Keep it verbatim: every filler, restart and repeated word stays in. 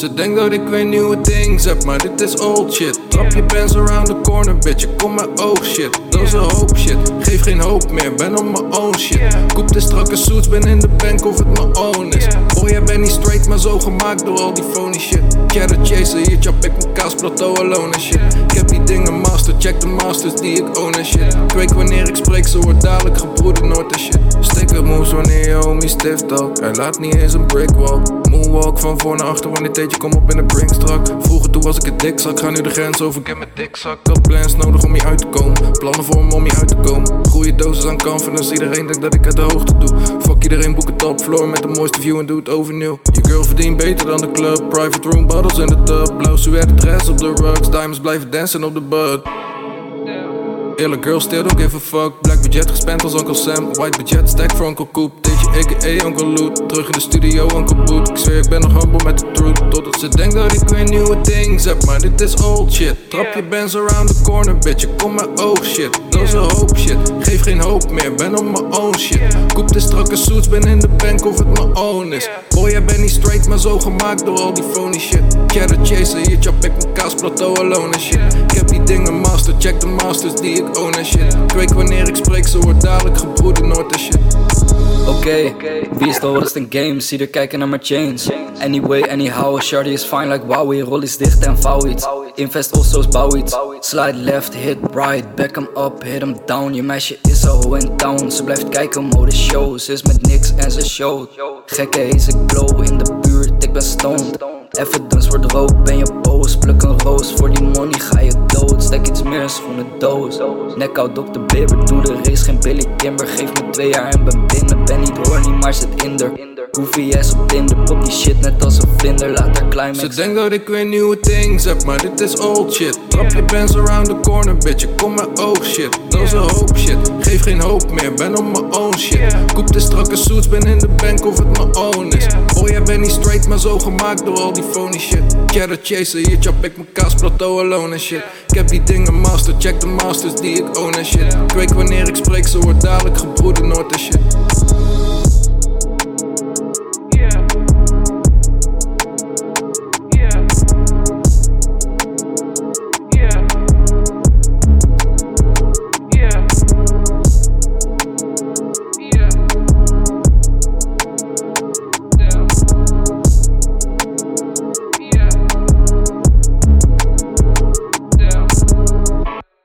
Ze denkt dat ik weer nieuwe things heb, maar dit is old shit. Trap je pants around the corner, bitch, je kom met oog shit. Dat is een hoop shit, geef geen hoop meer, ben op mijn own shit. Koep de strakke suits, ben in de bank of het mijn own is. Boy, jij bent niet straight, maar zo gemaakt door al die phony shit. Cheddar chaser, hier chop ik mijn kaas, plateau alone en shit. Ik heb die dingen master, check de masters die ik own en shit. Ik weet wanneer ik spreek, ze wordt dadelijk gebroederd noord en shit. Sticker moves wanneer je homie stiff talk. Hij laat niet eens een brick walk. Moonwalk van voor naar achter wanneer Teetje kom op in een Brinks-truck. Vroeger toen was ik een dikzak, ga nu de grens over, ik heb mijn dikzak. Had plans nodig om hier uit te komen, plannen voor me om hier uit te komen. Goeie dosis aan confidence, iedereen denkt dat ik uit de hoogte doe. Fuck iedereen, boek een topfloor met de mooiste view en doe het overnieuw. Je girl verdient beter dan de club, private room, bottles in de tub. Blauw suède dress op de rugs, diamonds blijven dansen op de bud. Eerlijk girl, still don't give a fuck. Black budget gespend als Uncle Sam. White budget stack voor Uncle Coop. Teetje aka Uncle Loot. Terug in de studio Uncle Boot. Ik zweer ik ben nog humble met de truth. Totdat ze denkt dat ik weer nieuwe things heb, maar dit is old shit. Trap je bands around the corner, bitch, je kom met oog shit. Dat is een hoop shit, geef geen hoop meer, ben op mijn own shit. Koep de strakke suits, ben in de bank of het mijn own is. Boy, jij bent niet straight, maar zo gemaakt door al die phony shit. Cheddar chaser, hier chop ik mijn kaas, plateau alone en shit. Ik heb die dingen master, check de masters die ik own en shit. Ik weet wanneer ik spreek, ze wordt dadelijk gebroederd noord en shit. Oké, okay, wie is de hottest in games? Zie er kijken naar mijn chains. Anyway, anyhow, shawty is fine like Wowie. Rol is dicht en vouw iets. Invest also's bouw iets. Slide left, hit right, back hem up, hit hem down. Je meisje is al hoe in town. Ze blijft kijken, mode show. Ze is met niks en ze showt. Gekke is ik blow in de buurt, ik ben stoned. Evidence wordt rook, ben je boos. Pluk een roos, voor die money ga je dood. Stek iets meer, schoenen doos. Nek out dokter Bibber, doe de race, geen Billy Kimber. Geef me twee jaar en ben binnen. Ben niet horny, maar zit in der. Goofy ass op Tinder, pop die shit net als een vlinder. Laat haar climax. Ze denkt dat ik weer nieuwe things heb, maar dit is old shit. Trap je bands around the corner, bitch, je kom met oog shit. Dat is een hoop shit, geef geen hoop meer, ben op mijn own shit. Koep de strakke suits, ben in de bank of het mijn own is. Boy, jij bent niet straight, maar zo gemaakt door al die phony shit. Cheddar chaser, hier chop ik mijn kaas, plateau alone en shit. Ik heb die dingen master, check de masters die ik own en shit. Ik weet wanneer ik spreek, ze wordt dadelijk gebroederd noord en shit.